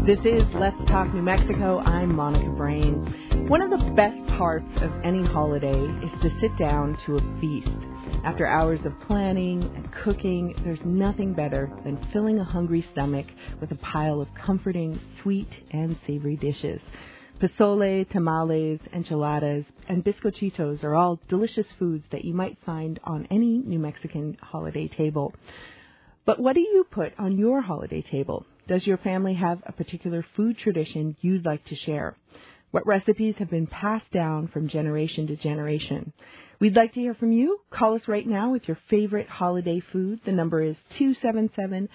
This is Let's Talk New Mexico. I'm Monica Brain. One of the best parts of any holiday is to sit down to a feast. After hours of planning and cooking, there's nothing better than filling a hungry stomach with a pile of comforting, sweet and savory dishes. Pozole, tamales, enchiladas, and bizcochitos are all delicious foods that you might find on any New Mexican holiday table. But what do you put on your holiday table? Does your family have a particular food tradition you'd like to share? What recipes have been passed down from generation to generation? We'd like to hear from you. Call us right now with your favorite holiday food. The number is 277-5866,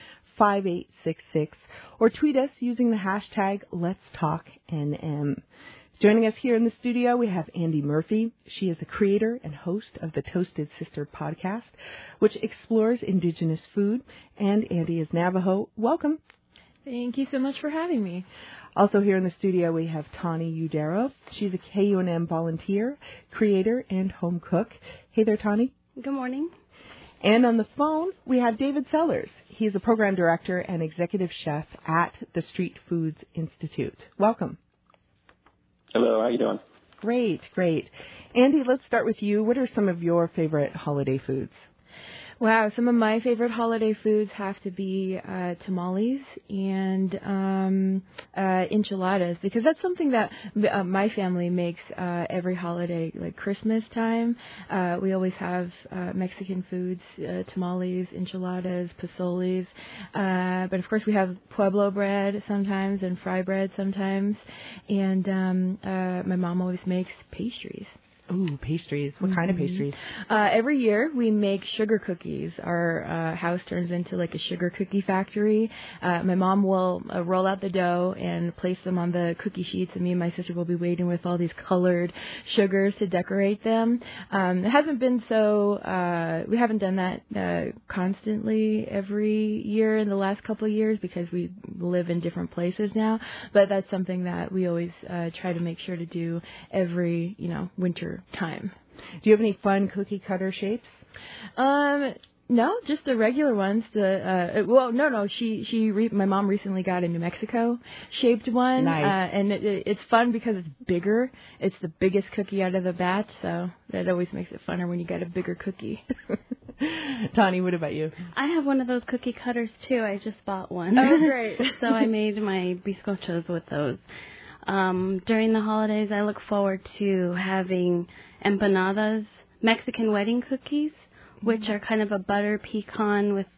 or tweet us using the hashtag Let'sTalkNM. Joining us here in the studio, we have Andy Murphy. She is the creator and host of the Toasted Sister podcast, which explores indigenous food. And Andy is Navajo. Welcome. Thank you so much for having me. Also here in the studio, we have Tani Udero. She's a KUNM volunteer, creator, and home cook. Hey there, Tani. Good morning. And on the phone, we have David Sellers. He's a program director and executive chef at the Street Foods Institute. Welcome. Hello, how you doing? Great, great. Andy, let's start with you. What are some of your favorite holiday foods? Wow, some of my favorite holiday foods have to be tamales and enchiladas, because that's something that my family makes every holiday, like Christmas time. We always have Mexican foods, tamales, enchiladas, pozoles. But of course we have Pueblo bread sometimes and fry bread sometimes. And my mom always makes pastries. Ooh, pastries. What kind of pastries? Every year we make sugar cookies. Our house turns into like a sugar cookie factory. My mom will roll out the dough and place them on the cookie sheets, and me and my sister will be waiting with all these colored sugars to decorate them. It hasn't been so, we haven't done that constantly every year in the last couple of years because we live in different places now, but that's something that we always try to make sure to do every, winter time. Do you have any fun cookie cutter shapes? No, just the regular ones. My mom recently got a New Mexico shaped one. Nice. And it's fun because it's bigger. It's the biggest cookie out of the batch, so that always makes it funner when you get a bigger cookie. Tani, what about you? I have one of those cookie cutters too. I just bought one. Oh, great. So I made my bizcochos with those. During the holidays, I look forward to having empanadas, Mexican wedding cookies, which are kind of a butter pecan with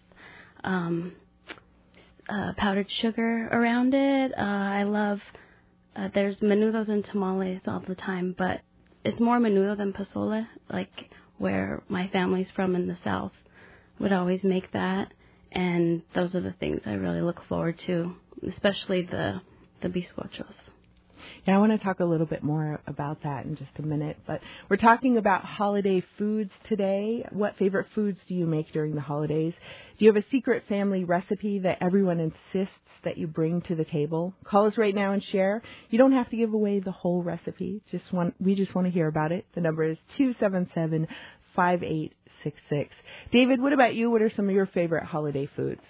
powdered sugar around it. I love, there's menudos and tamales all the time, but it's more menudo than pozole, like where my family's from in the South would always make that. And those are the things I really look forward to, especially the bizcochos. Yeah, I want to talk a little bit more about that in just a minute, but we're talking about holiday foods today. What favorite foods do you make during the holidays? Do you have a secret family recipe that everyone insists that you bring to the table? Call us right now and share. You don't have to give away the whole recipe. We just want to hear about it. The number is 277-5866. David, what about you? What are some of your favorite holiday foods?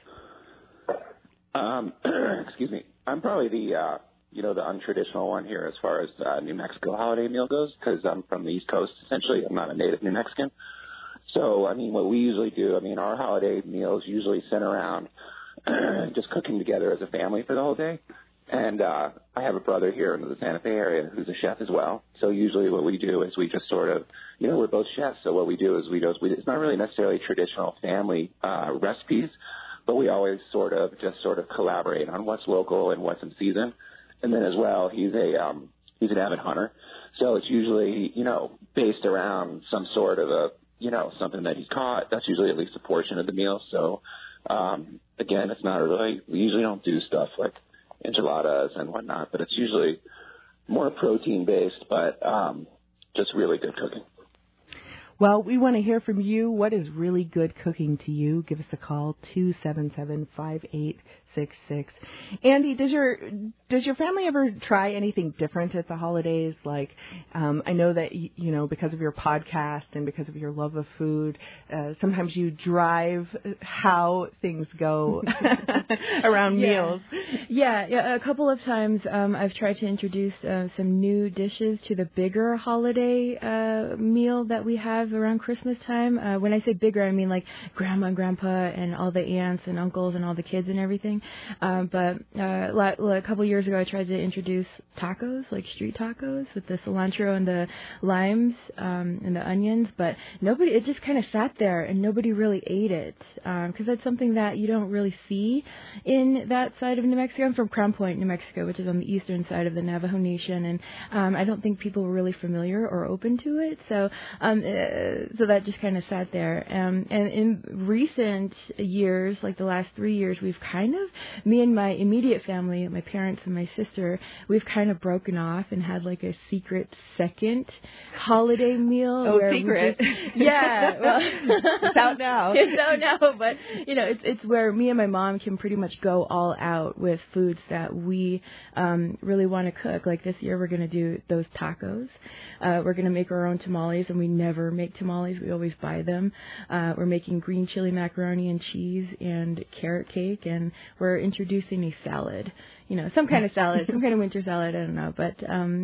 Excuse me. I'm probably the untraditional one here as far as New Mexico holiday meal goes, because I'm from the East Coast, essentially. I'm not a native New Mexican. So, what we usually do, our holiday meals usually center around just cooking together as a family for the whole day. And I have a brother here in the Santa Fe area who's a chef as well. So usually what we do is we just sort of, we're both chefs. So what we do is it's not really necessarily traditional family recipes, but we always sort of collaborate on what's local and what's in season. And then as well, he's an avid hunter. So it's usually, based around some sort of something that he's caught. That's usually at least a portion of the meal. So, again, it's not really, we usually don't do stuff like enchiladas and whatnot, but it's usually more protein based, but, just really good cooking. Well, we want to hear from you. What is really good cooking to you? Give us a call, 277-5866. Andy, does your family ever try anything different at the holidays? Like, I know that, because of your podcast and because of your love of food, sometimes you drive how things go around meals. Yeah, a couple of times I've tried to introduce some new dishes to the bigger holiday meal that we have around Christmas time. When I say bigger, I mean like grandma and grandpa and all the aunts and uncles and all the kids and everything. But a couple years ago, I tried to introduce tacos, like street tacos with the cilantro and the limes and the onions. But it just kind of sat there and nobody really ate it because that's something that you don't really see in that side of New Mexico. I'm from Crown Point, New Mexico, which is on the eastern side of the Navajo Nation, and I don't think people were really familiar or open to it. So that just kind of sat there. And in recent years, like the last 3 years, we've me and my immediate family, my parents and my sister, we've kind of broken off and had like a secret second holiday meal. Oh, secret. It's out now. It's out now, but it's where me and my mom can pretty much go all out with foods that we really want to cook. Like this year, we're going to do those tacos. We're going to make our own tamales, and we never make tamales. We always buy them. We're making green chili macaroni and cheese and carrot cake, and we're introducing a salad. Some kind of salad, some kind of winter salad, I don't know. But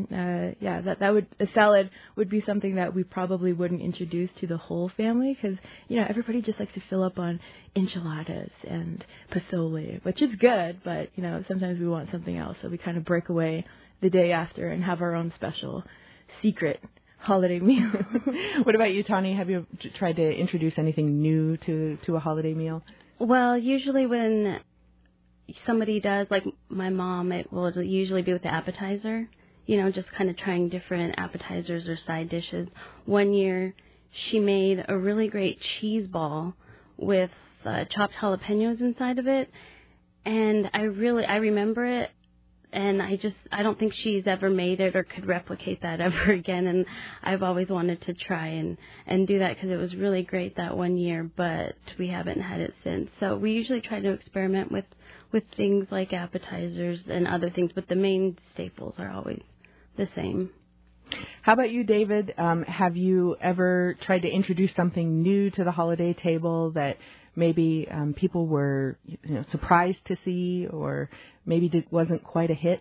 a salad would be something that we probably wouldn't introduce to the whole family because, everybody just likes to fill up on enchiladas and pozole, which is good, but, sometimes we want something else. So we kind of break away the day after and have our own special secret holiday meal. What about you, Tani? Have you tried to introduce anything new to a holiday meal? Well, usually when somebody does, like my mom, it will usually be with the appetizer, just kind of trying different appetizers or side dishes. One year, she made a really great cheese ball with chopped jalapenos inside of it, and I remember it, and I don't think she's ever made it or could replicate that ever again, and I've always wanted to try and do that because it was really great that one year, but we haven't had it since. So we usually try to experiment with things like appetizers and other things, but the main staples are always the same. How about you, David? Have you ever tried to introduce something new to the holiday table that maybe people were surprised to see, or maybe wasn't quite a hit?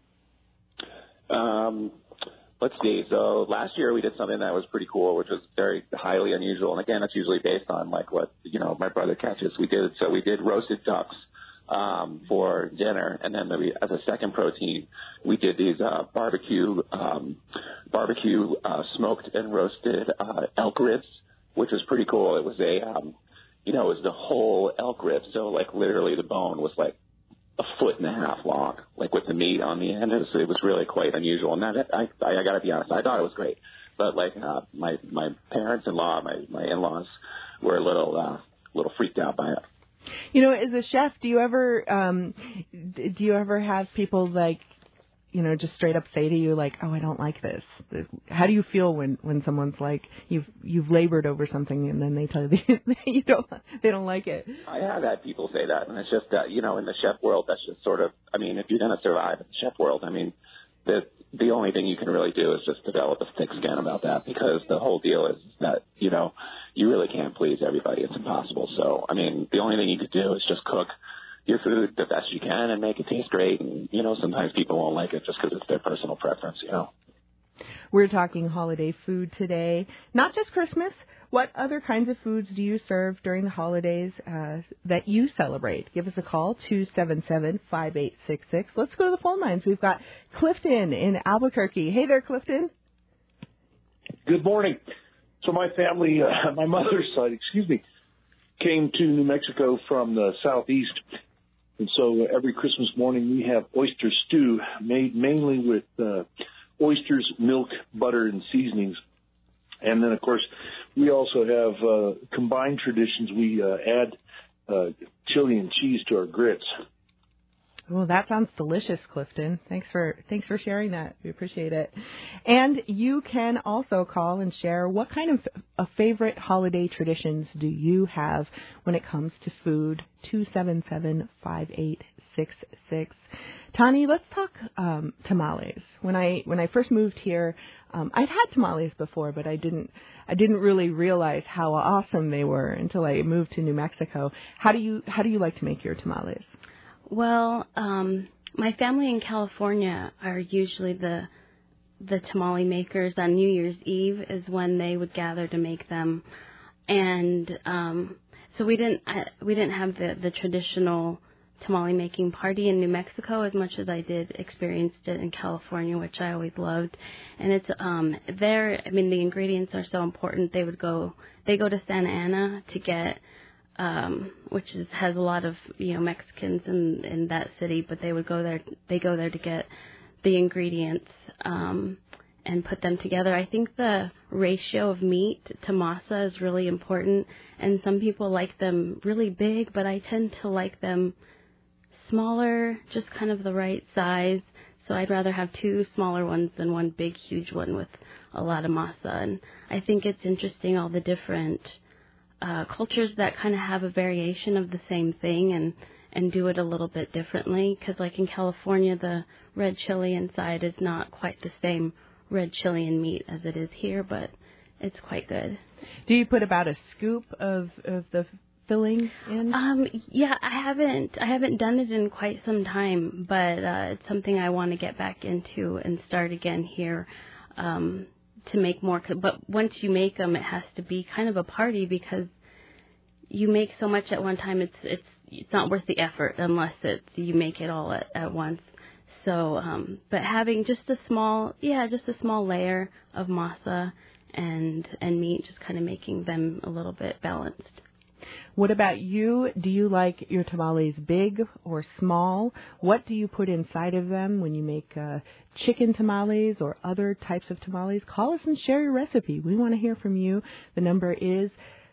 Let's see. So last year we did something that was pretty cool, which was very highly unusual. And again, it's usually based on like what my brother catches. We did roasted ducks for dinner, and then as a second protein, we did these barbecue smoked and roasted elk ribs, which was pretty cool. It was it was the whole elk rib, so like literally the bone was like a foot and a half long, like with the meat on the end. So it was really quite unusual. And that I got to be honest, I thought it was great, but like my parents-in-law, my in-laws were a little freaked out by it. As a chef, do you ever have people like, just straight up say to you like, "Oh, I don't like this"? How do you feel when someone's like, you've labored over something and then they tell you they don't like it? I have had people say that, and it's just that in the chef world, that's just sort of. I mean, if you're going to survive in the chef world, I mean, the only thing you can really do is just develop a thick skin about that, because the whole deal is that you really can't please everybody. It's impossible. So, I mean, the only thing you could do is just cook your food the best you can and make it taste great. And, sometimes people won't like it just because it's their personal preference, We're talking holiday food today, not just Christmas. What other kinds of foods do you serve during the holidays that you celebrate? Give us a call, 277-5866. Let's go to the phone lines. We've got Clifton in Albuquerque. Hey there, Clifton. Good morning. So my family, my mother's side, came to New Mexico from the southeast. And so every Christmas morning we have oyster stew made mainly with oysters, milk, butter, and seasonings. And then, of course, we also have combined traditions. We add chili and cheese to our grits. Well, that sounds delicious, Clifton. Thanks for sharing that. We appreciate it. And you can also call and share what kind of favorite holiday traditions do you have when it comes to food. 277-5866. Tani, let's talk tamales. When I first moved here, I'd had tamales before, but I didn't really realize how awesome they were until I moved to New Mexico. How do you like to make your tamales? Well, my family in California are usually the tamale makers. On New Year's Eve is when they would gather to make them, and so we didn't have the traditional tamale making party in New Mexico as much as I did experienced it in California, which I always loved. And it's there. I mean, the ingredients are so important. They go to Santa Ana to get. Which has a lot of Mexicans in that city, but they go there to get the ingredients and put them together. I think the ratio of meat to masa is really important, and some people like them really big, but I tend to like them smaller, just kind of the right size. So I'd rather have two smaller ones than one big, huge one with a lot of masa. And I think it's interesting all the different cultures that kind of have a variation of the same thing and do it a little bit differently. Because like in California, the red chili inside is not quite the same red chili and meat as it is here, but it's quite good. Do you put about a scoop of the filling in? Yeah, I haven't done it in quite some time, but it's something I want to get back into and start again here. To make more, but once you make them, it has to be kind of a party because you make so much at one time. It's not worth the effort unless you make it all at once. So, but having just a small layer of masa and meat, just kind of making them a little bit balanced. What about you? Do you like your tamales big or small? What do you put inside of them when you make chicken tamales or other types of tamales? Call us and share your recipe. We want to hear from you. The number is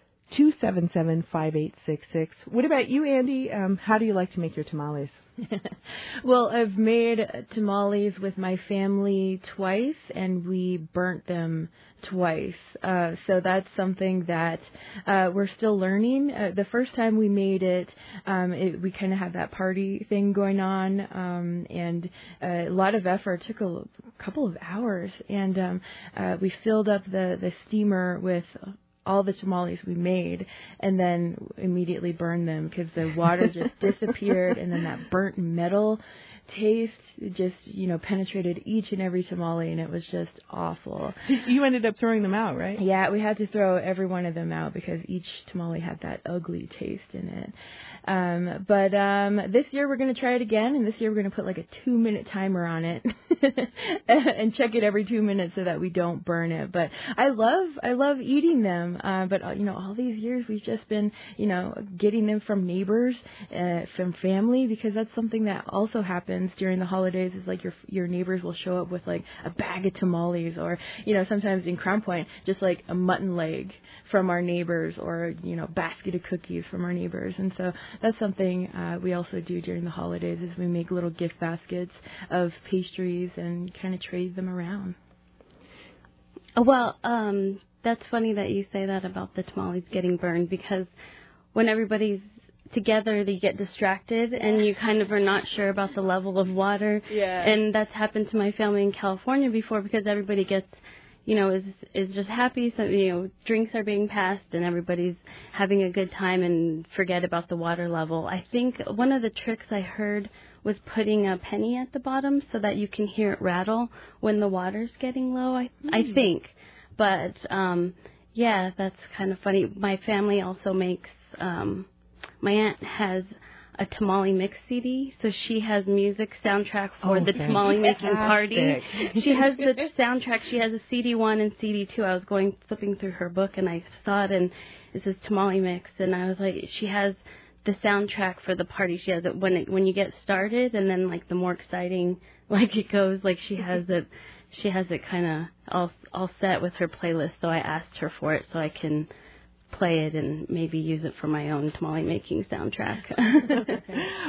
277-5866. What about you, Andy? How do you like to make your tamales? Well, I've made tamales with my family twice, and we burnt them twice. So that's something that we're still learning. The first time we made it, we kind of had that party thing going on, and a lot of effort. It took a couple of hours, and we filled up the steamer with all the tamales we made and then immediately burned them because the water just disappeared, and then that burnt metal taste just, penetrated each and every tamale, and it was just awful. You ended up throwing them out, right? Yeah, we had to throw every one of them out because each tamale had that ugly taste in it. But this year we're going to try it again, and this year we're going to put like a 2-minute timer on it and check it every 2 minutes so that we don't burn it. But I love eating them. But all these years we've just been, getting them from neighbors, from family, because that's something that also happens during the holidays. Is like your neighbors will show up with like a bag of tamales, or sometimes in Crown Point just like a mutton leg from our neighbors, or basket of cookies from our neighbors. And so that's something we also do during the holidays, is we make little gift baskets of pastries and kind of trade them around. Well, that's funny that you say that about the tamales getting burned, because when everybody's together, they get distracted, and you kind of are not sure about the level of water. Yeah. And that's happened to my family in California before, because everybody gets, is just happy. So, drinks are being passed and everybody's having a good time and forget about the water level. I think one of the tricks I heard was putting a penny at the bottom so that you can hear it rattle when the water's getting low, I think. But, yeah, that's kind of funny. My family also makes, my aunt has a tamale mix CD, so she has music soundtrack for the tamale making party. She has the soundtrack. She has a CD1 and CD2. I was flipping through her book, and I saw it, and it says tamale mix, and I was like, she has the soundtrack for the party. She has it when you get started, and then like the more exciting like it goes, like she has it kind of all set with her playlist. So I asked her for it so I can play it and maybe use it for my own tamale making soundtrack.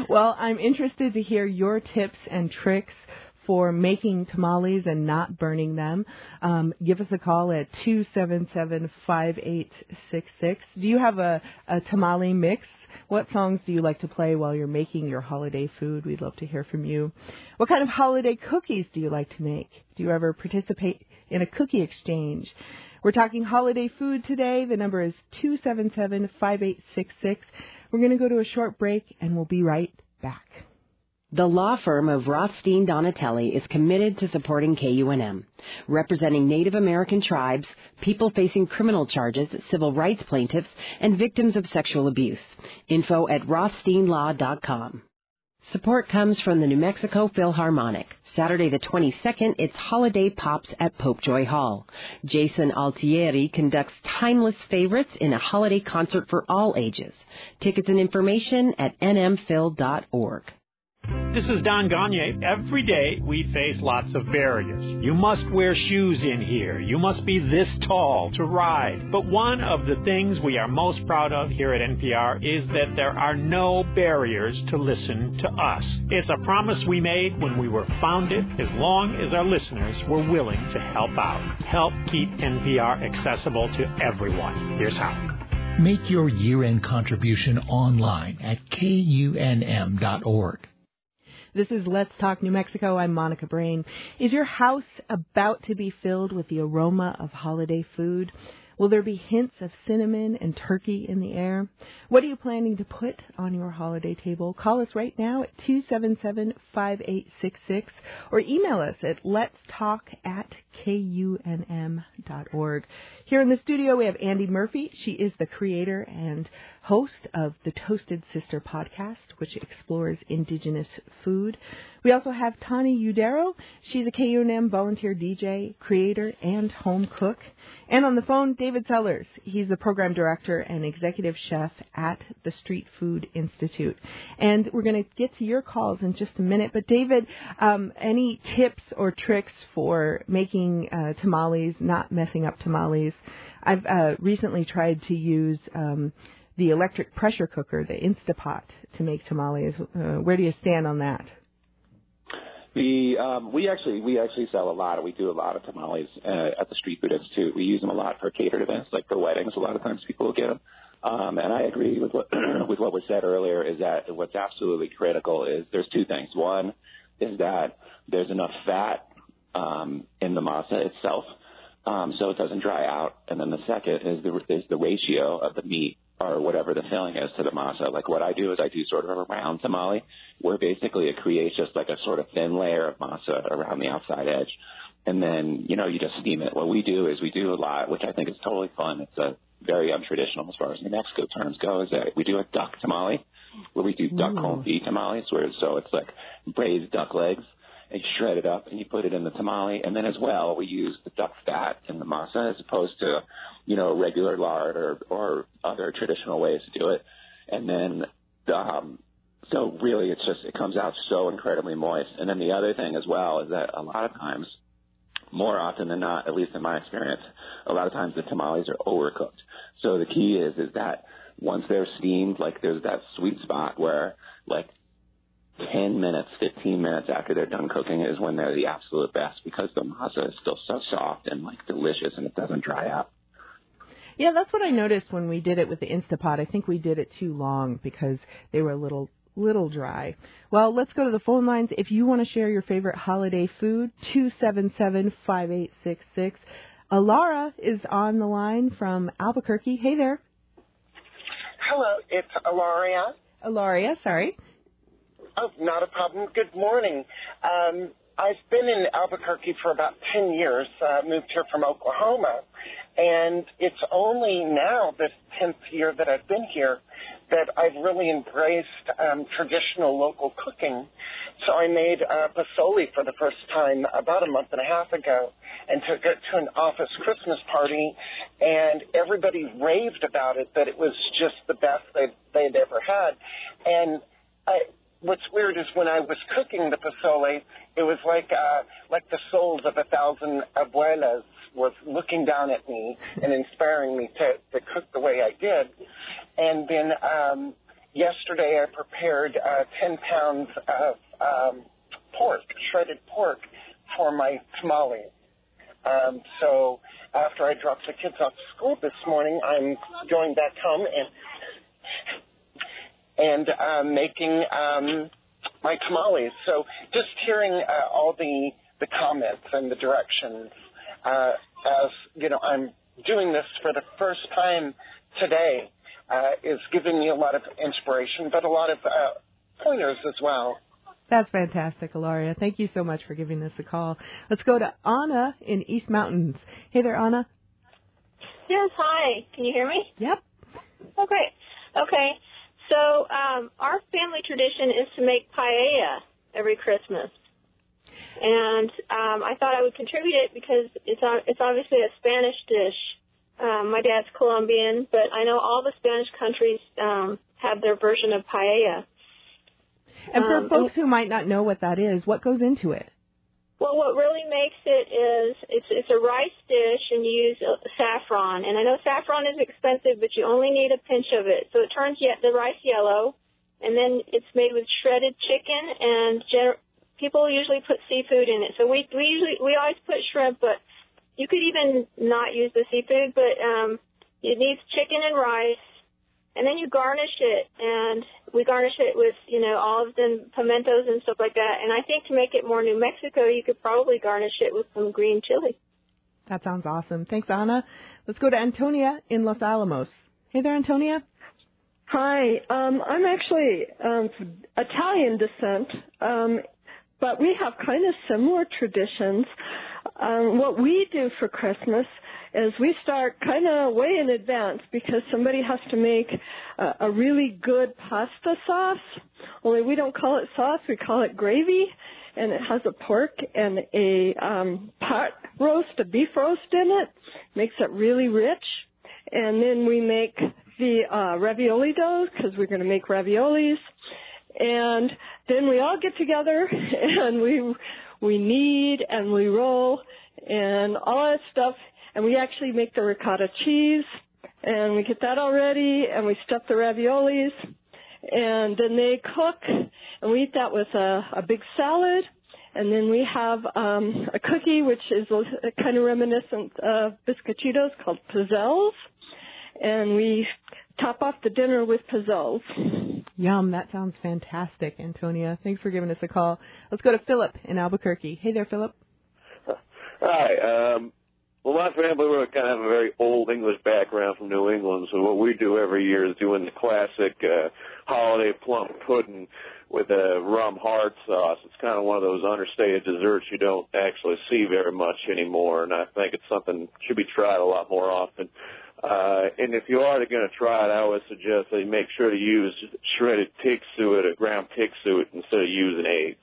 Well, I'm interested to hear your tips and tricks for making tamales and not burning them. Give us a call at 277-5866. Do you have a tamale mix? What songs do you like to play while you're making your holiday food? We'd love to hear from you. What kind of holiday cookies do you like to make? Do you ever participate in a cookie exchange? We're talking holiday food today. The number is 277-5866. We're going to go to a short break, and we'll be right back. The law firm of Rothstein Donatelli is committed to supporting KUNM, representing Native American tribes, people facing criminal charges, civil rights plaintiffs, and victims of sexual abuse. Info at rothsteinlaw.com. Support comes from the New Mexico Philharmonic. Saturday the 22nd, it's Holiday Pops at Popejoy Hall. Jason Altieri conducts timeless favorites in a holiday concert for all ages. Tickets and information at nmphil.org. This is Don Gagne. Every day we face lots of barriers. You must wear shoes in here. You must be this tall to ride. But one of the things we are most proud of here at NPR is that there are no barriers to listen to us. It's a promise we made when we were founded, as long as our listeners were willing to help out. Help keep NPR accessible to everyone. Here's how. Make your year-end contribution online at kunm.org. This is Let's Talk New Mexico. I'm Monica Brain. Is your house about to be filled with the aroma of holiday food? Will there be hints of cinnamon and turkey in the air? What are you planning to put on your holiday table? Call us right now at 277-5866 or email us at letstalk@kunm.org. Here in the studio, we have Andy Murphy. She is the creator and host of the Toasted Sister podcast, which explores indigenous food. We also have Tani Udero. She's a KUNM volunteer DJ, creator, and home cook. And on the phone, David Sellers. He's the program director and executive chef at the Street Food Institute. And we're going to get to your calls in just a minute. But David, any tips or tricks for making tamales, not messing up tamales? I've recently tried to use the electric pressure cooker, the Instapot, to make tamales. Where do you stand on that? We actually sell a lot. We do a lot of tamales at the Street Food Institute. We use them a lot for catered events, like for weddings. A lot of times people will get them. And I agree with what was said earlier, is that what's absolutely critical is there's two things. One is that there's enough fat in the masa itself, so it doesn't dry out. And then the second is the ratio of the meat or whatever the filling is to the masa. Like what I do is I do sort of a round tamale where basically it creates just like a sort of thin layer of masa around the outside edge. And then, you just steam it. What we do is we do a lot, which I think is totally fun. It's a very untraditional as far as New Mexico terms go, is that we do a duck tamale where we do duck confit tamales, so it's like braised duck legs. And you shred it up and you put it in the tamale. And then as well, we use the duck fat in the masa as opposed to, regular lard or other traditional ways to do it. And then, so really it comes out so incredibly moist. And then the other thing as well is that a lot of times, more often than not, at least in my experience, a lot of times the tamales are overcooked. So the key is that once they're steamed, like there's that sweet spot where like 10 minutes, 15 minutes after they're done cooking is when they're the absolute best because the masa is still so soft and like delicious and it doesn't dry out. Yeah, that's what I noticed when we did it with the Instapot. I think we did it too long because they were a little dry. Well, let's go to the phone lines. If you want to share your favorite holiday food, 277-5866. Alara is on the line from Albuquerque. Hey there. Hello, it's Alaria. Alaria, sorry. Oh, not a problem. Good morning. I've been in Albuquerque for about 10 years, moved here from Oklahoma, and it's only now, this 10th year that I've been here, that I've really embraced traditional local cooking. So I made pozole for the first time about a month and a half ago and took it to an office Christmas party, and everybody raved about it, that it was just the best they'd ever had. And what's weird is when I was cooking the pozole, it was like the souls of 1,000 abuelas was looking down at me and inspiring me to cook the way I did. And then yesterday I prepared 10 pounds of pork, shredded pork, for my tamales. So after I dropped the kids off to school this morning, I'm going back home and making my tamales. So just hearing all the comments and the directions, as you know, I'm doing this for the first time today, is giving me a lot of inspiration, but a lot of pointers as well. That's fantastic, Ilaria. Thank you so much for giving us a call. Let's go to Anna in East Mountains. Hey there, Anna. Yes, hi. Can you hear me? Yep. Oh, great. Okay. So our family tradition is to make paella every Christmas. And I thought I would contribute it because it's obviously a Spanish dish. My dad's Colombian, but I know all the Spanish countries have their version of paella. And for folks who might not know what that is, what goes into it? Well, what really makes it is it's a rice dish, and you use saffron. And I know saffron is expensive, but you only need a pinch of it. So it turns the rice yellow, and then it's made with shredded chicken, and people usually put seafood in it. So we always put shrimp, but you could even not use the seafood. But it needs chicken and rice. And then you garnish it, and we garnish it with, olives and pimentos and stuff like that. And I think to make it more New Mexico, you could probably garnish it with some green chili. That sounds awesome. Thanks, Anna. Let's go to Antonia in Los Alamos. Hey there, Antonia. Hi. I'm actually Italian descent, but we have kind of similar traditions. What we do for Christmas is we start kind of way in advance because somebody has to make a really good pasta sauce. Only we don't call it sauce, we call it gravy, and it has a pork and a pot roast, a beef roast in it. Makes it really rich. And then we make the ravioli dough because we're going to make raviolis. And then we all get together and we knead and we roll and all that stuff. And we actually make the ricotta cheese, and we get that all ready, and we stuff the raviolis, and then they cook, and we eat that with a big salad, and then we have a cookie, which is kind of reminiscent of biscochitos called pizzelles, and we top off the dinner with pizzelles. Yum, that sounds fantastic, Antonia. Thanks for giving us a call. Let's go to Philip in Albuquerque. Hey there, Philip. Hi. Well, my family, we're kind of have a very old English background from New England, so what we do every year is doing the classic holiday plum pudding with a rum hard sauce. It's kind of one of those understated desserts you don't actually see very much anymore, and I think it's something that should be tried a lot more often. And if you are going to try it, I always suggest that you make sure to use shredded pig suet or ground pig suet instead of using eggs.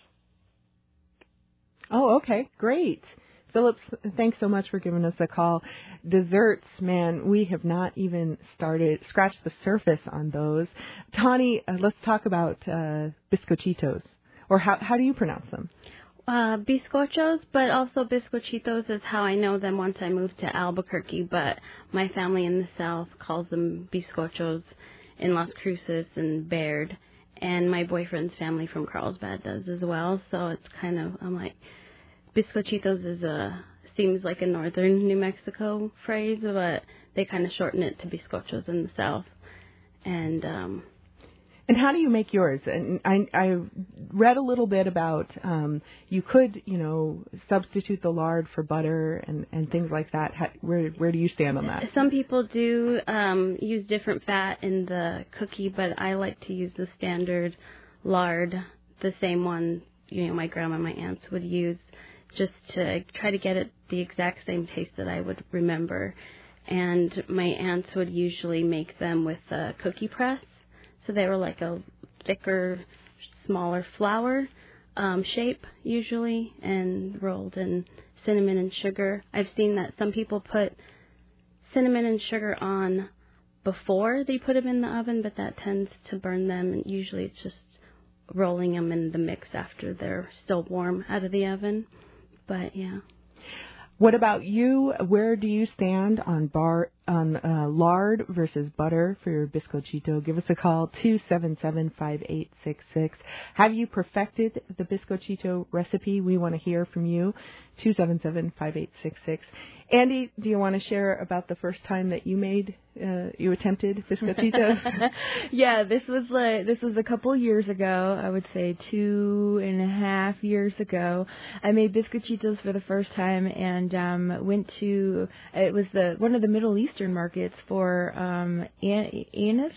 Oh, okay, great. Phillips, thanks so much for giving us a call. Desserts, man, we have not even scratched the surface on those. Tani, let's talk about biscochitos, or how do you pronounce them? Bizcochos, but also biscochitos is how I know them once I moved to Albuquerque, but my family in the South calls them bizcochos in Las Cruces and Baird, and my boyfriend's family from Carlsbad does as well, so it's kind of, I'm like, bizcochitos seems like a northern New Mexico phrase, but they kind of shorten it to bizcochos in the South. And how do you make yours? And I read a little bit about you could, substitute the lard for butter and things like that. Where do you stand on that? Some people do use different fat in the cookie, but I like to use the standard lard, the same one my grandma and my aunts would use, just to try to get it the exact same taste that I would remember. And my aunts would usually make them with a cookie press. So they were like a thicker, smaller flour shape usually, and rolled in cinnamon and sugar. I've seen that some people put cinnamon and sugar on before they put them in the oven, but that tends to burn them. And usually it's just rolling them in the mix after they're still warm out of the oven. But yeah. What about you? Where do you stand on bar on lard versus butter for your bizcochito, give us a call, 277-5866. Have you perfected the bizcochito recipe? We want to hear from you, 277-5866. Andy, do you want to share about the first time that you attempted bizcochitos? Yeah, this was a couple years ago. I would say 2.5 years ago. I made bizcochitos for the first time and went to one of the Middle Eastern markets for anise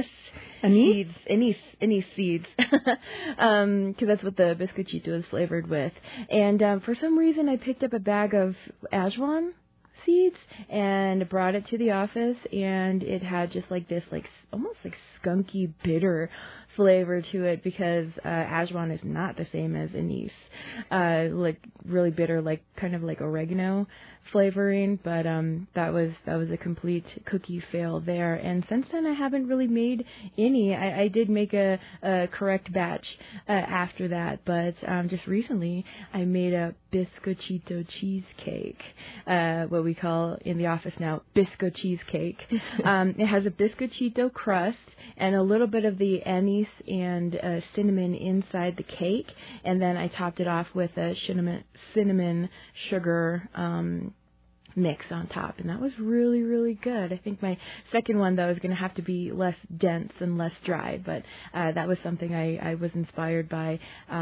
seeds, because that's what the bizcochito is flavored with. And for some reason, I picked up a bag of Ajwan seeds and brought it to the office, and it had just like this almost like skunky bitter flavor to it, because Ajwan is not the same as anise, like really bitter, like kind of like oregano flavoring. But that was a complete cookie fail there, and since then I haven't really made any. I did make a correct batch after that, but just recently I made a bizcochito cheesecake, what we call in the office now bisco cheesecake. It has a bizcochito crust and a little bit of the anise and cinnamon inside the cake, and then I topped it off with a cinnamon sugar mix on top, and that was really, really good. I think my second one, though, is going to have to be less dense and less dry, but that was something I was inspired by,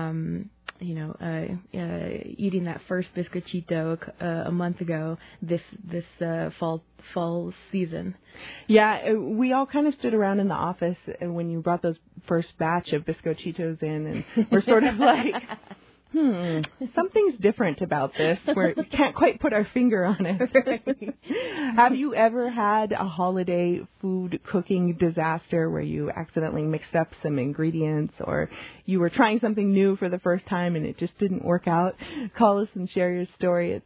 eating that first bizcochito a month ago this fall season. Yeah, we all kind of stood around in the office when you brought those first batch of bizcochitos in, and we're sort of like, something's different about this. We can't quite put our finger on it. Have you ever had a holiday food cooking disaster where you accidentally mixed up some ingredients, or you were trying something new for the first time and it just didn't work out? Call us and share your story. It's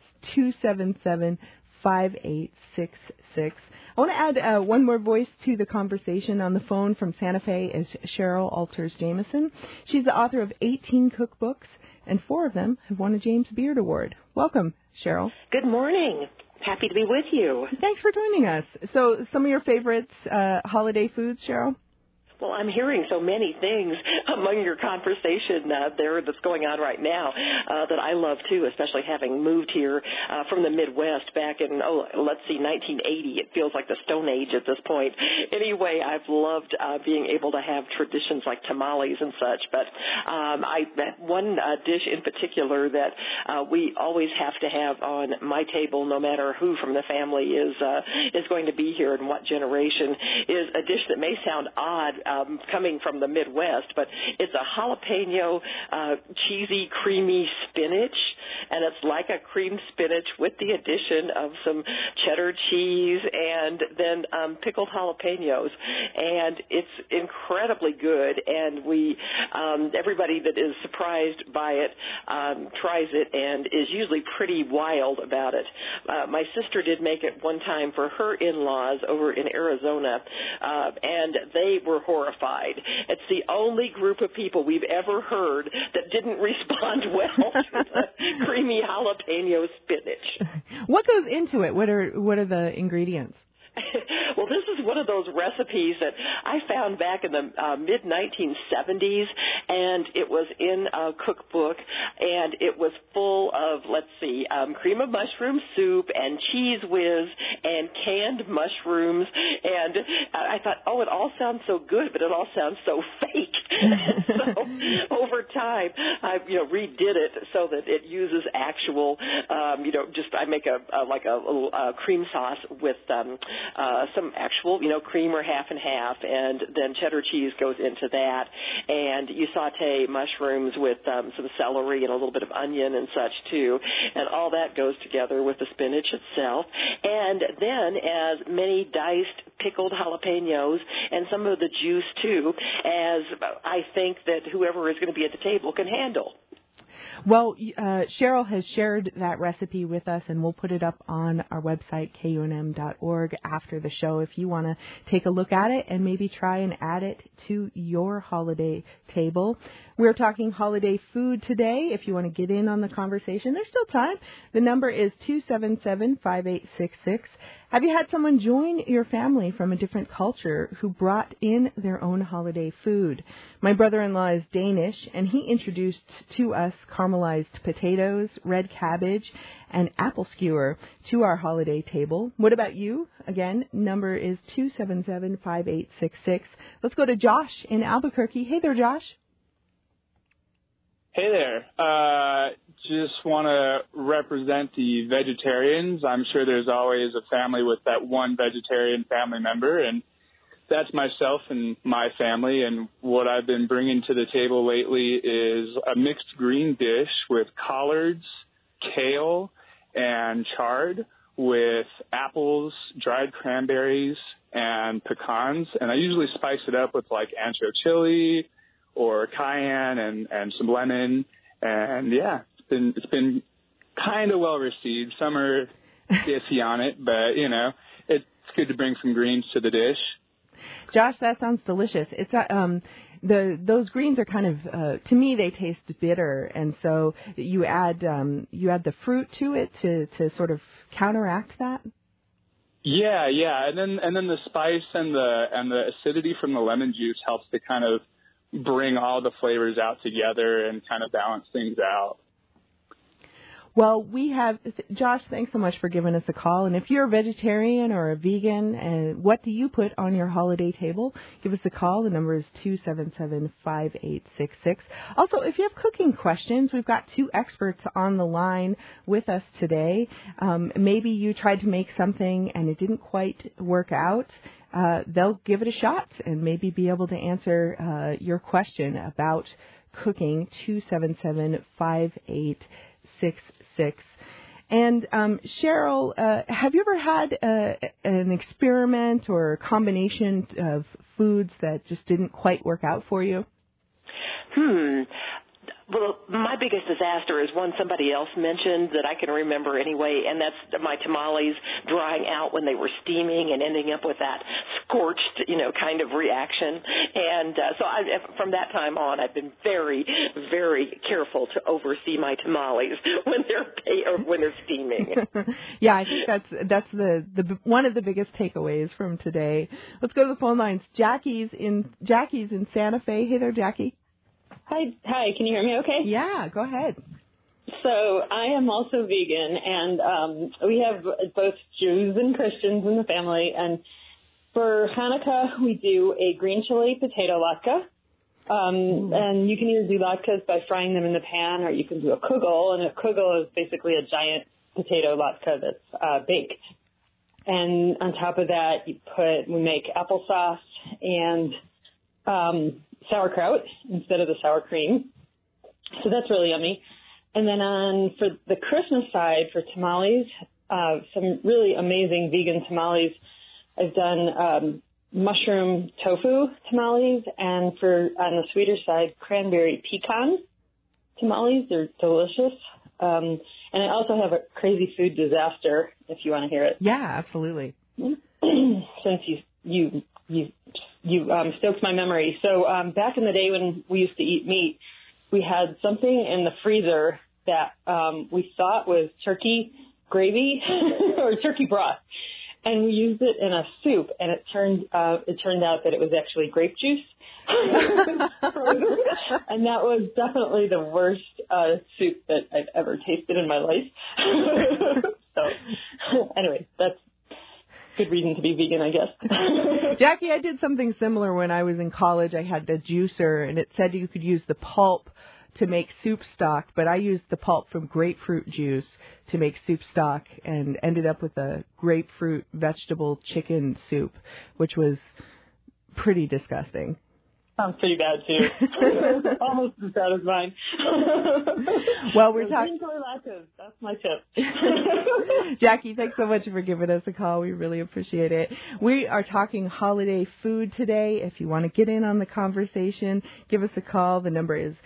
277-5866. I want to add one more voice to the conversation. On the phone from Santa Fe is Cheryl Alters Jameson. She's the author of 18 cookbooks, and 4 of them have won a James Beard Award. Welcome, Cheryl. Good morning. Happy to be with you. Thanks for joining us. So some of your favorites holiday foods, Cheryl? Well, I'm hearing so many things among your conversation there that's going on right now that I love, too, especially having moved here from the Midwest back in, 1980. It feels like the Stone Age at this point. Anyway, I've loved being able to have traditions like tamales and such. But one dish in particular that we always have to have on my table, no matter who from the family is going to be here and what generation, is a dish that may sound odd coming from the Midwest, but it's a jalapeno cheesy, creamy spinach, and it's like a creamed spinach with the addition of some cheddar cheese and then pickled jalapenos, and it's incredibly good, and everybody that is surprised by it tries it and is usually pretty wild about it. My sister did make it one time for her in-laws over in Arizona, and they were horrified. It's the only group of people we've ever heard that didn't respond well to the creamy jalapeno spinach. What goes into it? What are the ingredients? Well, this is one of those recipes that I found back in the mid-1970s, and it was in a cookbook, and it was full of, cream of mushroom soup and cheese whiz and canned mushrooms, and I thought, it all sounds so good, but it all sounds so fake. So over time, I redid it so that it uses actual, I make a little cream sauce with some actual, cream or half and half, and then cheddar cheese goes into that, and you saute mushrooms with some celery and a little bit of onion and such too, and all that goes together with the spinach itself, and then as many diced pickled jalapenos and some of the juice too, as I think that whoever is going to be at the table can handle. Well, Cheryl has shared that recipe with us, and we'll put it up on our website, KUNM.org, after the show if you want to take a look at it and maybe try and add it to your holiday table. We're talking holiday food today. If you want to get in on the conversation, there's still time. The number is 277-5866. Have you had someone join your family from a different culture who brought in their own holiday food? My brother-in-law is Danish, and he introduced to us caramelized potatoes, red cabbage, and apple skewer to our holiday table. What about you? Again, number is 277-5866. Let's go to Josh in Albuquerque. Hey there, Josh. Hey there. Just want to represent the vegetarians. I'm sure there's always a family with that one vegetarian family member, and that's myself and my family. And what I've been bringing to the table lately is a mixed green dish with collards, kale, and chard with apples, dried cranberries, and pecans. And I usually spice it up with like ancho chili or cayenne and some lemon. And yeah, it's been kind of well received. Some are iffy on it, but you know, it's good to bring some greens to the dish. Josh, that sounds delicious. It's those greens are kind of to me they taste bitter, and so you add the fruit to it to sort of counteract that. Yeah, and then the spice and the acidity from the lemon juice helps to kind of bring all the flavors out together and kind of balance things out. Well, we have, Josh, thanks so much for giving us a call. And if you're a vegetarian or a vegan, and what do you put on your holiday table? Give us a call. The number is 277-5866. Also, if you have cooking questions, we've got two experts on the line with us today. Maybe you tried to make something and it didn't quite work out. They'll give it a shot and maybe be able to answer your question about cooking. 277-5866. And Cheryl, have you ever had an experiment or a combination of foods that just didn't quite work out for you? Well, my biggest disaster is one somebody else mentioned that I can remember anyway, and that's my tamales drying out when they were steaming and ending up with that scorched, kind of reaction. And so from that time on, I've been very, very careful to oversee my tamales when they're steaming. Yeah, I think that's the one of the biggest takeaways from today. Let's go to the phone lines. Jackie's in Santa Fe. Hey there, Jackie. Hi, can you hear me okay? Yeah, go ahead. So I am also vegan, and we have both Jews and Christians in the family, and for Hanukkah we do a green chili potato latke, and you can either do latkes by frying them in the pan, or you can do a kugel, and a kugel is basically a giant potato latke that's baked. And on top of that we make applesauce and sauerkraut instead of the sour cream. So that's really yummy. And then for the Christmas side, for tamales, some really amazing vegan tamales. I've done mushroom tofu tamales, and on the sweeter side, cranberry pecan tamales. They're delicious. And I also have a crazy food disaster, if you want to hear it. Yeah, absolutely. Since you stoked my memory. So back in the day when we used to eat meat, we had something in the freezer that we thought was turkey gravy or turkey broth, and we used it in a soup, and it turned out that it was actually grape juice. And that was definitely the worst soup that I've ever tasted in my life. So anyway, that's good reason to be vegan, I guess. Jackie, I did something similar when I was in college. I had the juicer, and it said you could use the pulp to make soup stock, but I used the pulp from grapefruit juice to make soup stock and ended up with a grapefruit vegetable chicken soup, which was pretty disgusting. Sounds pretty bad, too. Almost as bad as mine. Well, we're talking... That's my tip. Jackie, thanks so much for giving us a call. We really appreciate it. We are talking holiday food today. If you want to get in on the conversation, give us a call. The number is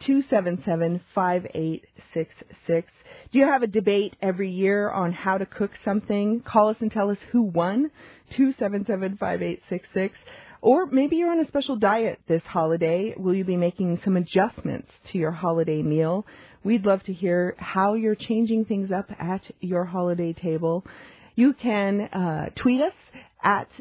277-5866. Do you have a debate every year on how to cook something? Call us and tell us who won. 277-5866. Or maybe you're on a special diet this holiday. Will you be making some adjustments to your holiday meal? We'd love to hear how you're changing things up at your holiday table. You can tweet us at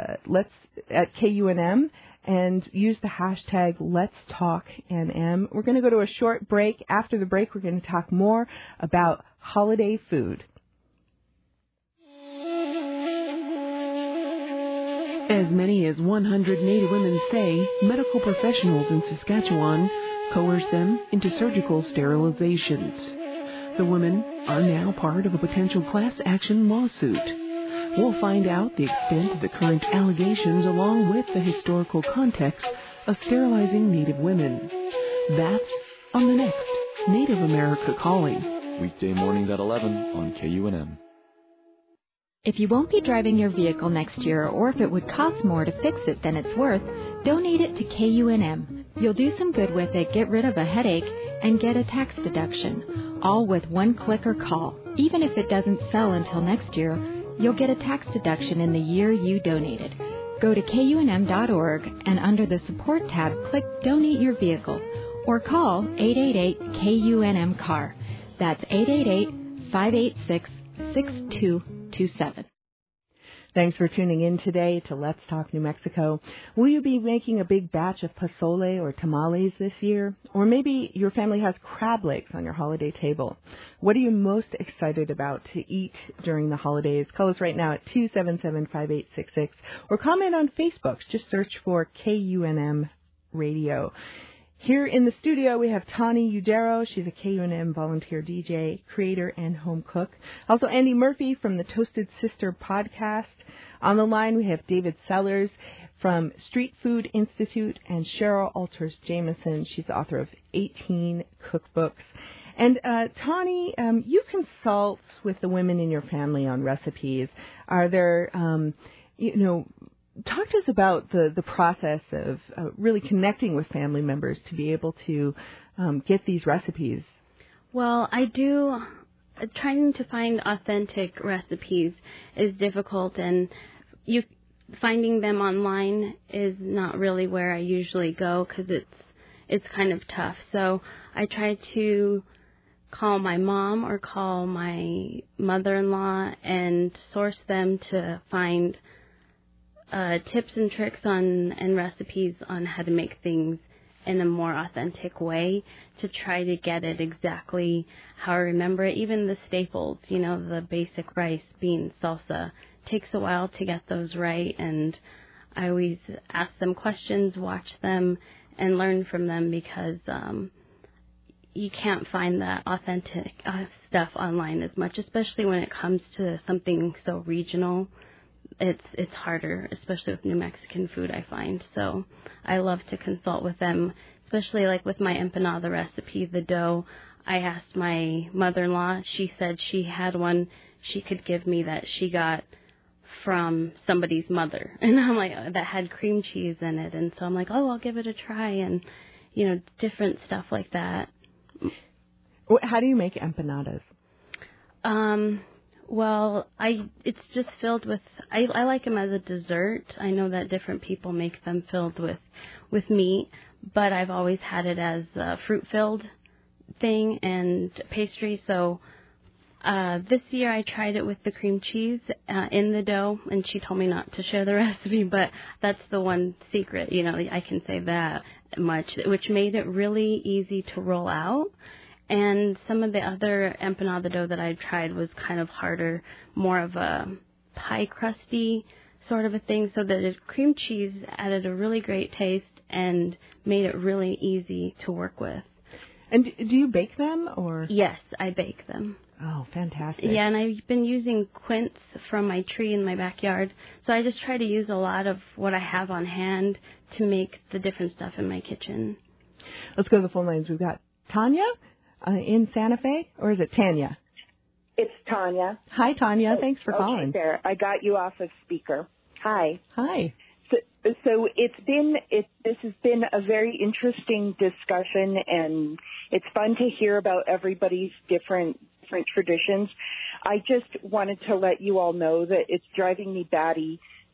KUNM and use the hashtag Let's Talk NM. We're going to go to a short break. After the break, we're going to talk more about holiday food. As many as 100 Native women say medical professionals in Saskatchewan coerce them into surgical sterilizations. The women are now part of a potential class action lawsuit. We'll find out the extent of the current allegations along with the historical context of sterilizing Native women. That's on the next Native America Calling. Weekday mornings at 11 on KUNM. If you won't be driving your vehicle next year, or if it would cost more to fix it than it's worth, donate it to KUNM. You'll do some good with it, get rid of a headache, and get a tax deduction, all with one click or call. Even if it doesn't sell until next year, you'll get a tax deduction in the year you donated. Go to KUNM.org and under the Support tab, click Donate Your Vehicle, or call 888-KUNM-CAR. That's 888-586-6227. Thanks for tuning in today to Let's Talk New Mexico. Will you be making a big batch of pozole or tamales this year? Or maybe your family has crab legs on your holiday table. What are you most excited about to eat during the holidays? Call us right now at 277-5866 or comment on Facebook. Just search for KUNM Radio. Here in the studio, we have Tani Udero. She's a KUNM volunteer DJ, creator, and home cook. Also, Andy Murphy from the Toasted Sister podcast. On the line, we have David Sellers from Street Food Institute and Cheryl Alters Jameson. She's the author of 18 cookbooks. And Tani, you consult with the women in your family on recipes. Are there, talk to us about the process of really connecting with family members to be able to get these recipes. Well, trying to find authentic recipes is difficult, and finding them online is not really where I usually go because it's kind of tough. So I try to call my mom or call my mother-in-law and source them to find tips and tricks and recipes on how to make things in a more authentic way to try to get it exactly how I remember it. Even the staples, the basic rice, beans, salsa, takes a while to get those right, and I always ask them questions, watch them, and learn from them because you can't find that authentic stuff online as much, especially when it comes to something so regional. It's harder, especially with New Mexican food, I find. So I love to consult with them, especially like with my empanada recipe, the dough. I asked my mother-in-law. She said she had one she could give me that she got from somebody's mother. And I'm like, that had cream cheese in it. And so I'm like, I'll give it a try. And, different stuff like that. How do you make empanadas? Well, it's just filled with, I like them as a dessert. I know that different people make them filled with meat, but I've always had it as a fruit-filled thing and pastry. So this year I tried it with the cream cheese in the dough, and she told me not to share the recipe, but that's the one secret, I can say that much, which made it really easy to roll out. And some of the other empanada dough that I tried was kind of harder, more of a pie crusty sort of a thing. So the cream cheese added a really great taste and made it really easy to work with. And do you bake them or? Yes, I bake them. Oh, fantastic. Yeah, and I've been using quince from my tree in my backyard. So I just try to use a lot of what I have on hand to make the different stuff in my kitchen. Let's go to the phone lines. We've got Tanya. In Santa Fe, or is it Tanya? It's Tanya. Hi, Tanya. Thanks for calling. There. I got you off of speaker. Hi. Hi. So this has been a very interesting discussion, and it's fun to hear about everybody's different traditions. I just wanted to let you all know that it's driving me batty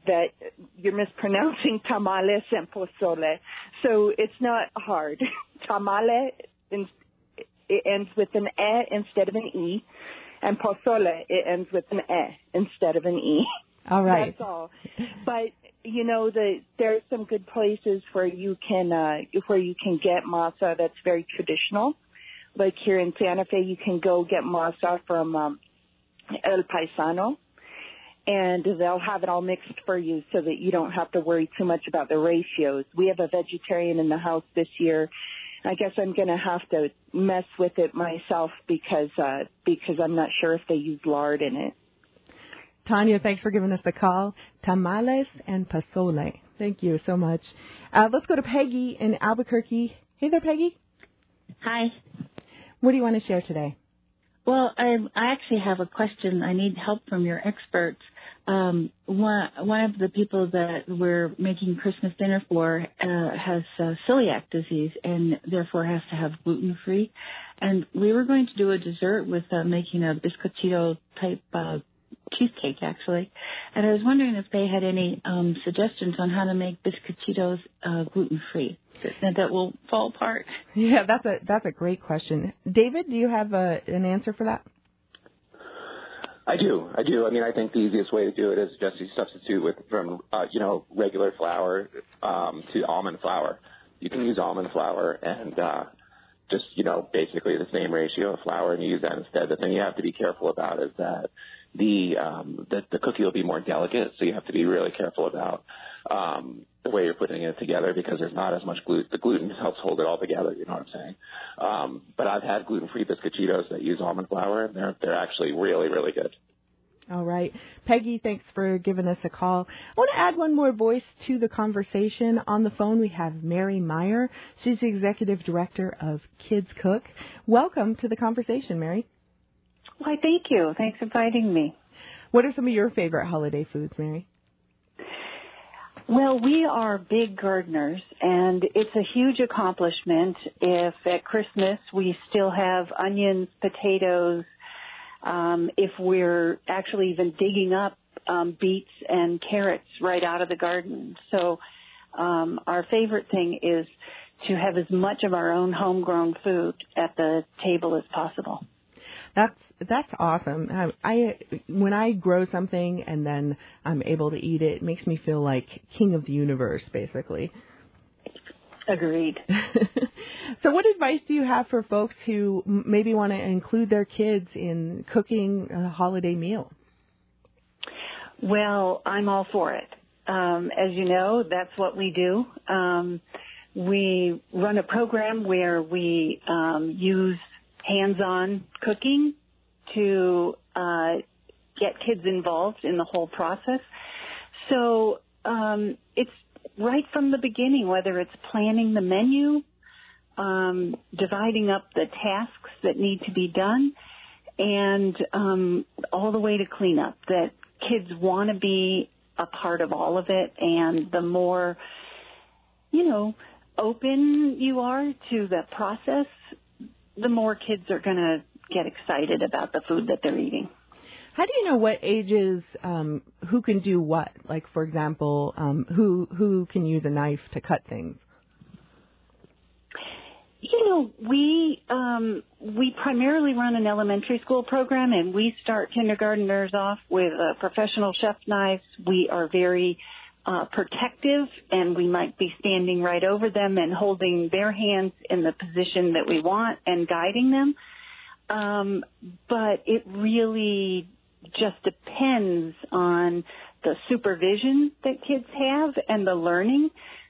that you're mispronouncing tamales and pozole. So it's not hard. Tamale, it ends with an E instead of an E. And pozole, it ends with an E instead of an E. All right. That's all. But, there are some good places where you can get masa that's very traditional. Like here in Santa Fe, you can go get masa from El Paisano, and they'll have it all mixed for you so that you don't have to worry too much about the ratios. We have a vegetarian in the house this year. I guess I'm going to have to mess with it myself because I'm not sure if they use lard in it. Tanya, thanks for giving us the call. Tamales and pozole. Thank you so much. Let's go to Peggy in Albuquerque. Hey there, Peggy. Hi. What do you want to share today? Well, I actually have a question. I need help from your experts. One of the people that we're making Christmas dinner for has celiac disease and therefore has to have gluten-free. And we were going to do a dessert with making a biscochito type cheesecake, actually. And I was wondering if they had any suggestions on how to make biscochitos gluten-free that will fall apart. Yeah, that's a great question. David, do you have an answer for that? I do. I mean, I think the easiest way to do it is just to substitute from regular flour to almond flour. You can use almond flour and just, basically the same ratio of flour, and you use that instead. The thing you have to be careful about is that the cookie will be more delicate, so you have to be really careful about the way you're putting it together because there's not as much gluten. The gluten helps hold it all together, you know what I'm saying? But I've had gluten-free biscochitos that use almond flour, and they're actually really, really good. All right. Peggy, thanks for giving us a call. I want to add one more voice to the conversation. On the phone, we have Mary Meyer. She's the Executive Director of Kids Cook. Welcome to the conversation, Mary. Why, thank you. Thanks for inviting me. What are some of your favorite holiday foods, Mary? Well, we are big gardeners, and it's a huge accomplishment if at Christmas we still have onions, potatoes, if we're actually even digging up beets and carrots right out of the garden. So our favorite thing is to have as much of our own homegrown food at the table as possible. That's awesome. When I grow something and then I'm able to eat it, it makes me feel like king of the universe, basically. Agreed. So what advice do you have for folks who maybe want to include their kids in cooking a holiday meal? Well, I'm all for it. As you know, that's what we do. We run a program where we use hands-on cooking to get kids involved in the whole process. So it's right from the beginning, whether it's planning the menu, dividing up the tasks that need to be done, and all the way to cleanup, that kids want to be a part of all of it. And the more, open you are to the process, the more kids are going to get excited about the food that they're eating. How do you know what ages, who can do what? Like, for example, who can use a knife to cut things? We primarily run an elementary school program, and we start kindergartners off with professional chef knives. We are very protective, and we might be standing right over them and holding their hands in the position that we want and guiding them. But it really just depends on the supervision that kids have and the learning.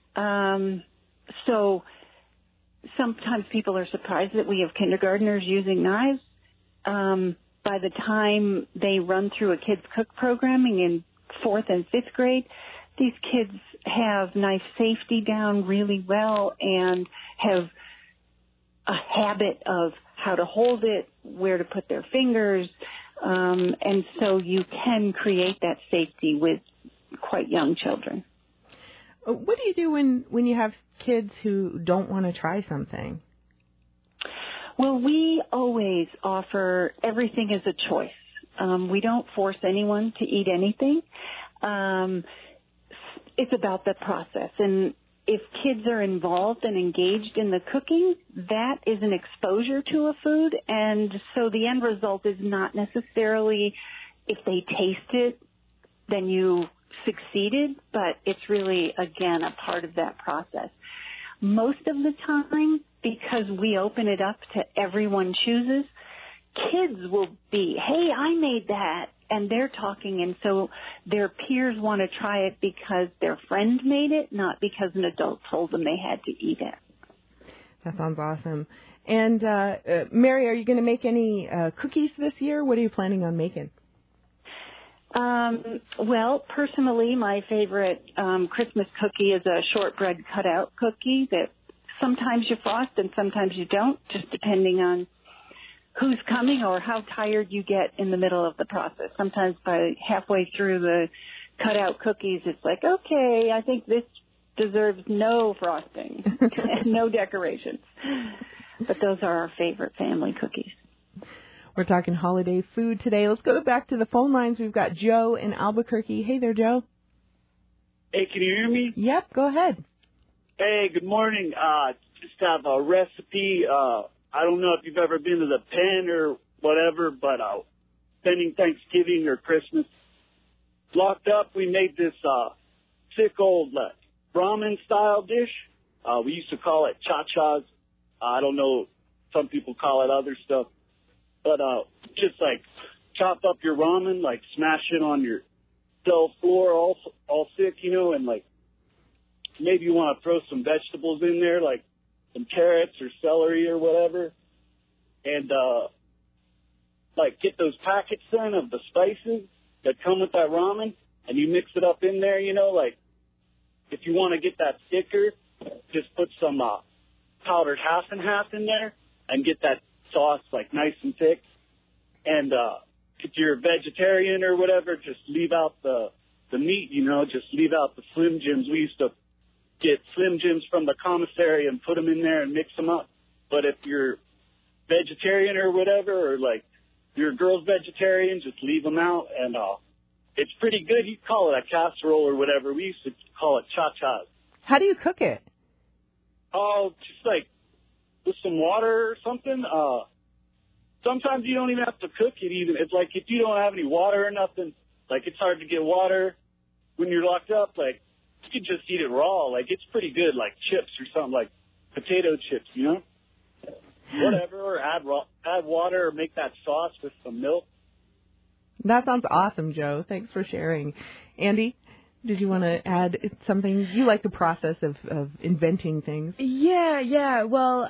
So sometimes people are surprised that we have kindergartners using knives. By the time they run through a Kids Cook programming in 4th and 5th grade, these kids have knife safety down really well and have a habit of how to hold it, where to put their fingers, and so you can create that safety with quite young children. What do you do when you have kids who don't want to try something? Well, we always offer everything as a choice. We don't force anyone to eat anything. it's about the process. And if kids are involved and engaged in the cooking, that is an exposure to a food. And so the end result is not necessarily if they taste it, then you succeeded, but it's really, again, a part of that process. Most of the time, because we open it up to everyone chooses, kids will be, hey, I made that, and they're talking, and so their peers want to try it because their friend made it, not because an adult told them they had to eat it. That sounds awesome. And Mary, are you going to make any cookies this year? What are you planning on making? Well, personally, my favorite Christmas cookie is a shortbread cutout cookie that sometimes you frost and sometimes you don't, just depending on who's coming or how tired you get in the middle of the process. Sometimes by halfway through the cutout cookies, it's like, okay, I think this deserves no frosting and no decorations. But those are our favorite family cookies. We're talking holiday food today. Let's go back to the phone lines. We've got Joe in Albuquerque. Hey there, Joe. Hey, can you hear me? Yep, go ahead. Hey, good morning. Just have a recipe. I don't know if you've ever been to the Pen or whatever, but spending Thanksgiving or Christmas locked up, we made this thick old ramen-style dish. We used to call it cha-chas. I don't know. Some people call it other stuff. But just like chop up your ramen, like smash it on your cell floor all thick, you know, and like maybe you want to throw some vegetables in there, like some carrots or celery or whatever. And like get those packets then of the spices that come with that ramen, and you mix it up in there, you know, like if you want to get that thicker, just put some powdered half and half in there and get that sauce like nice and thick. And if you're a vegetarian or whatever, just leave out the meat, you know, just leave out the Slim Jims. We used to get Slim Jims from the commissary and put them in there and mix them up. But if you're vegetarian or whatever, or like your girl's vegetarian, just leave them out. And it's pretty good. You call it a casserole or whatever. We used to call it cha-chas. How do you cook it? Oh, just like with some water or something. Sometimes you don't even have to cook it even. It's like if you don't have any water or nothing, like it's hard to get water when you're locked up, like you can just eat it raw. Like it's pretty good, like chips or something, like potato chips, you know? Whatever, or add water or make that sauce with some milk. That sounds awesome, Joe. Thanks for sharing. Andy, did you want to add something? You like the process of inventing things. Yeah. Well,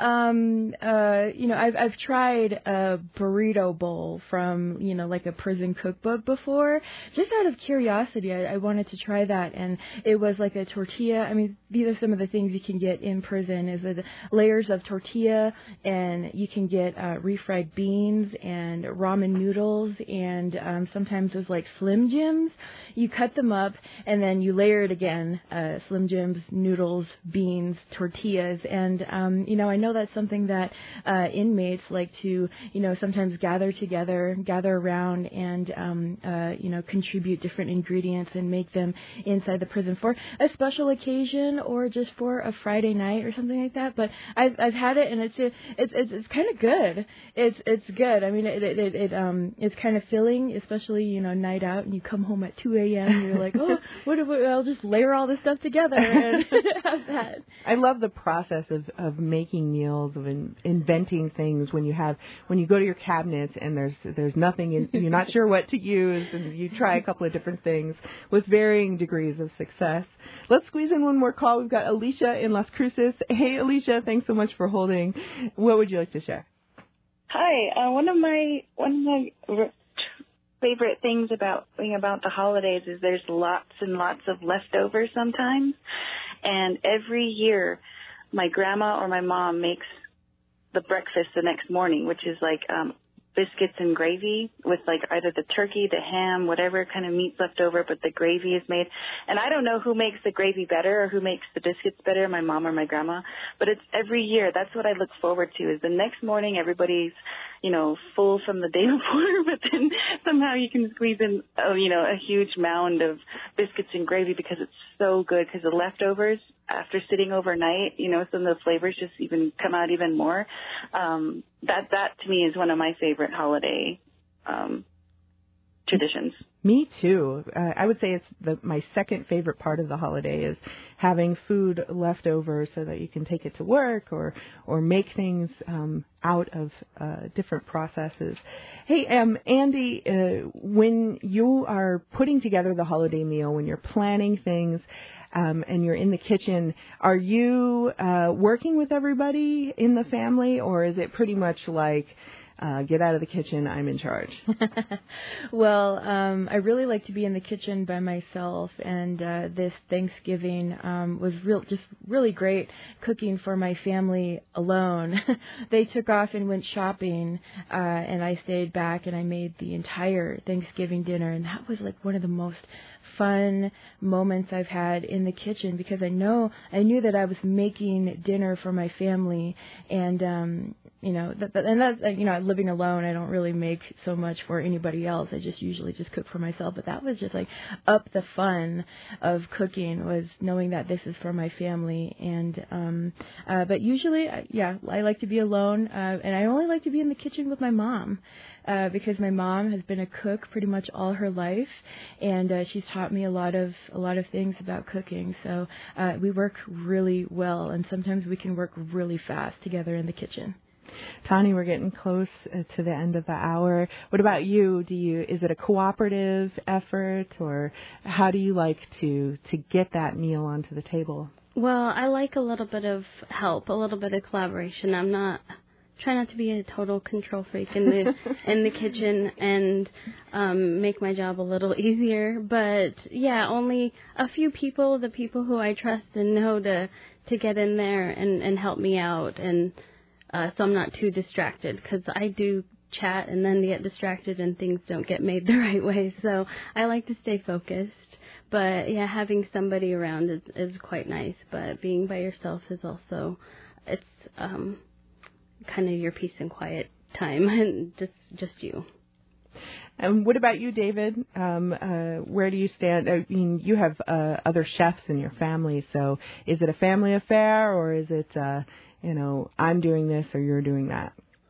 you know, I've tried a burrito bowl from, you know, like a prison cookbook before. Just out of curiosity, I wanted to try that, and it was like a tortilla. I mean, these are some of the things you can get in prison: is the layers of tortilla, and you can get refried beans and ramen noodles, and sometimes there's like Slim Jims. You cut them up, and then you layer it again, Slim Jims, noodles, beans, tortillas. And, you know, I know that's something that inmates like to, you know, sometimes gather around and, you know, contribute different ingredients and make them inside the prison for a special occasion or just for a Friday night or something like that. But I've had it, and it's kind of good. It's good. I mean, it's kind of filling, especially, you know, night out, and you come home at 2 a.m. and you're like, oh, I'll just layer all this stuff together and have that. I love the process of making meals, of inventing things when you go to your cabinets and there's nothing, you're not sure what to use, and you try a couple of different things with varying degrees of success. Let's squeeze in one more call. We've got Alicia in Las Cruces. Hey, Alicia, thanks so much for holding. What would you like to share? Hi. One of my favorite things about the holidays is there's lots and lots of leftovers sometimes. And every year my grandma or my mom makes the breakfast the next morning, which is like biscuits and gravy with like either the turkey, the ham, whatever kind of meat's left over, but the gravy is made. And I don't know who makes the gravy better or who makes the biscuits better, my mom or my grandma, but it's every year. That's what I look forward to, is the next morning everybody's, full from the day before, but then somehow you can squeeze in, a huge mound of biscuits and gravy because it's so good, because the leftovers after sitting overnight, some of the flavors just even come out even more. That to me is one of my favorite holiday traditions. Me too. I would say it's my second favorite part of the holiday is having food left over so that you can take it to work or make things out of different processes. Hey, Andy, when you are putting together the holiday meal, when you're planning things, and you're in the kitchen, are you working with everybody in the family, or is it pretty much like, get out of the kitchen, I'm in charge? Well, I really like to be in the kitchen by myself, and this Thanksgiving was really great cooking for my family alone. They took off and went shopping, and I stayed back and I made the entire Thanksgiving dinner, and that was like one of the most fun moments I've had in the kitchen, because I knew that I was making dinner for my family, and living alone, I don't really make so much for anybody else. I usually cook for myself. But that was just like up the fun of cooking, was knowing that this is for my family. And but usually, I like to be alone, and I only like to be in the kitchen with my mom. Because my mom has been a cook pretty much all her life, and she's taught me a lot of things about cooking. So we work really well, and sometimes we can work really fast together in the kitchen. Tani, we're getting close to the end of the hour. What about you? Is it a cooperative effort, or how do you like to get that meal onto the table? Well, I like a little bit of help, a little bit of collaboration. Try not to be a total control freak in the kitchen, and make my job a little easier. But yeah, only a few people, the people who I trust and know to get in there and help me out, and so I'm not too distracted, because I do chat and then get distracted and things don't get made the right way. So I like to stay focused. But yeah, having somebody around is quite nice. But being by yourself is also, it's kind of your peace and quiet time, and just you. And what about you, David? Where do you stand? I mean, you have other chefs in your family, so is it a family affair, or is it, I'm doing this or you're doing that?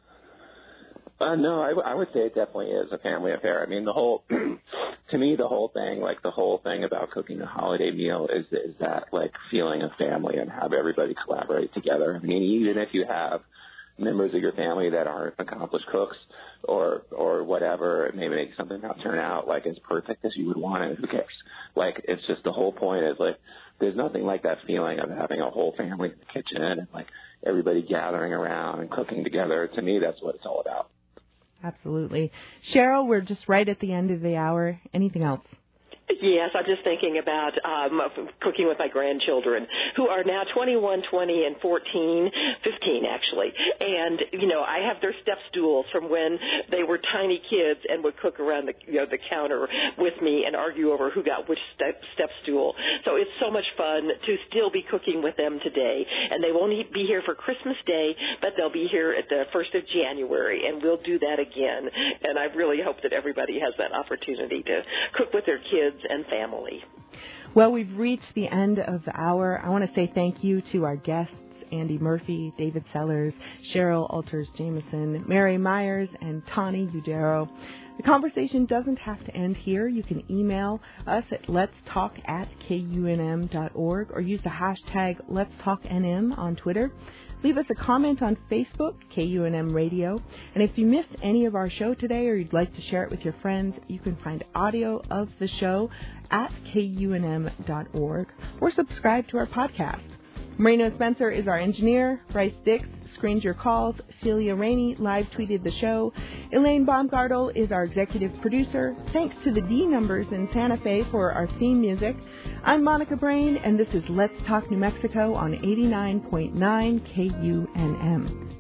No, I would say it definitely is a family affair. I mean, to me, the whole thing about cooking a holiday meal is that like feeling of family and have everybody collaborate together. I mean, even if you have members of your family that aren't accomplished cooks or whatever, it may make something not turn out like as perfect as you would want it. Who cares? Like, it's just the whole point is like, there's nothing like that feeling of having a whole family in the kitchen and like everybody gathering around and cooking together. To me, that's what it's all about. Absolutely. Cheryl, we're just right at the end of the hour. Anything else? Yes, I'm just thinking about cooking with my grandchildren, who are now 21, 20, and 14, 15 actually. And, I have their step stools from when they were tiny kids and would cook around the counter with me and argue over who got which step stool. So it's so much fun to still be cooking with them today. And they won't be here for Christmas Day, but they'll be here at the 1st of January, and we'll do that again. And I really hope that everybody has that opportunity to cook with their kids and family. Well, we've reached the end of the hour. I want to say thank you to our guests, Andy Murphy, David Sellers, Cheryl Alters-Jameson, Mary Myers, and Tani Udero. The conversation doesn't have to end here. You can email us at letstalk@kunm.org or use the hashtag letstalknm on Twitter. Leave us a comment on Facebook, KUNM Radio. And if you missed any of our show today or you'd like to share it with your friends, you can find audio of the show at kunm.org or subscribe to our podcast. Marino Spencer is our engineer. Bryce Dix screens your calls. Celia Rainey live tweeted the show. Elaine Baumgartel is our executive producer. Thanks to the D Numbers in Santa Fe for our theme music. I'm Monica Brain, and this is Let's Talk New Mexico on 89.9 KUNM.